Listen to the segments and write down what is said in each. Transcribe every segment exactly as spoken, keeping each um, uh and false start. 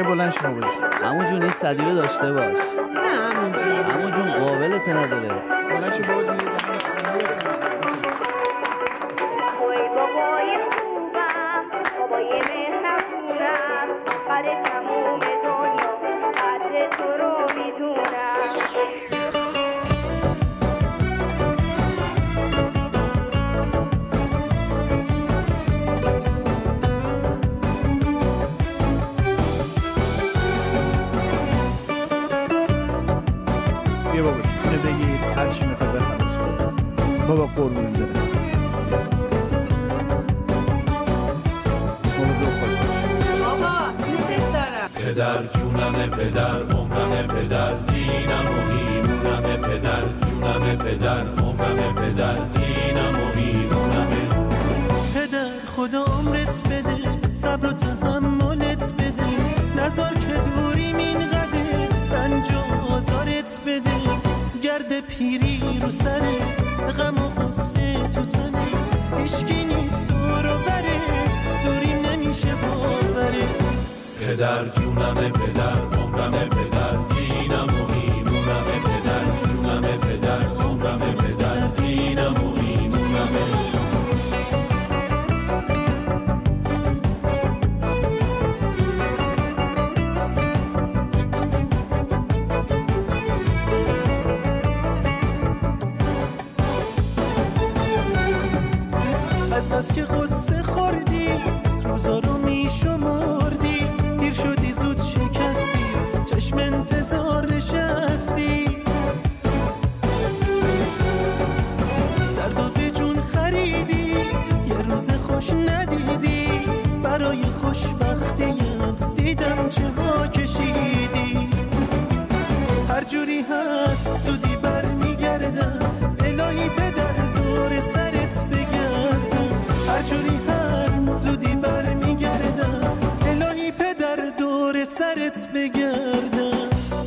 یه بلند شما باشی. عمو جون این صدی رو داشته باش. نه عمو جون. عمو جون قابلت نداره. بلند شو بابا جون. وای بابای خوبم، بابای مهربونم، آخر تموم دنیا قدر تو رو میدونم. بیا بابا اینو بگیر هر چی میخواد بخلص کن. بابا قربون داره. پدر جونم پدر عمرم پدر دینم و ایمونم پدر جونم پدر عمرم پدر دینم و ایمونم پدر خدا عمرت بده صبر و تحملت بده نذار که دوریم اینقدر رنج و آزارت بده گرد پیری رو سره غم و غصه تو تنه هیچکی نیست دور و بره دوریم نمیشه باوره پدر جونم پدر عمرم پدر دینم و ایمونم پدر جونم پدر عمرم پدر دینم و ایمونم از بس که غصه خوردی روزا رو میشمردی دیر شدی زود شکستی چشم انتظار نشستی درد و به جون خریدی یه روز خوش ندیدی برای خوشبختیم دیدم چه ها کشیدی هر جوری هست زودی بر میگردم الهی پدر دور سرت بگردم هر جوری هست زودی بر میگردم الهی پدر دور سرت بگردم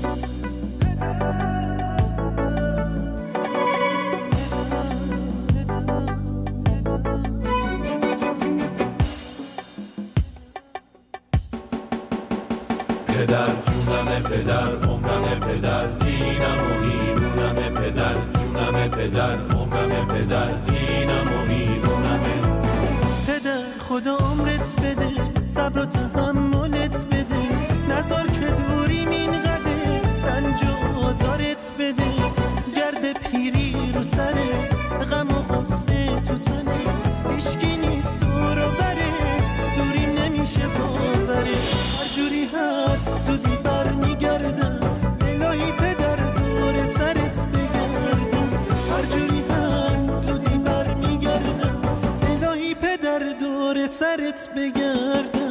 پدر جونم پدر عمرم پدر دینم و ایمونم پدر جونم پدر عمرم پدر دینم و ایمونم پدر خدا عمرت بده صبر و تحملت بده نذار که دوریم اینقدر رنج و آزارت بده گرد پیری رو سره غم و غصه تو تنه هیچکی نیست دور و بره دوریم نمیشه باوره هر جوری هست زودی بر میگردم الهی پدر دور سرت بگردم هر جوری هست زودی بر میگردم الهی پدر دور سرت بگردم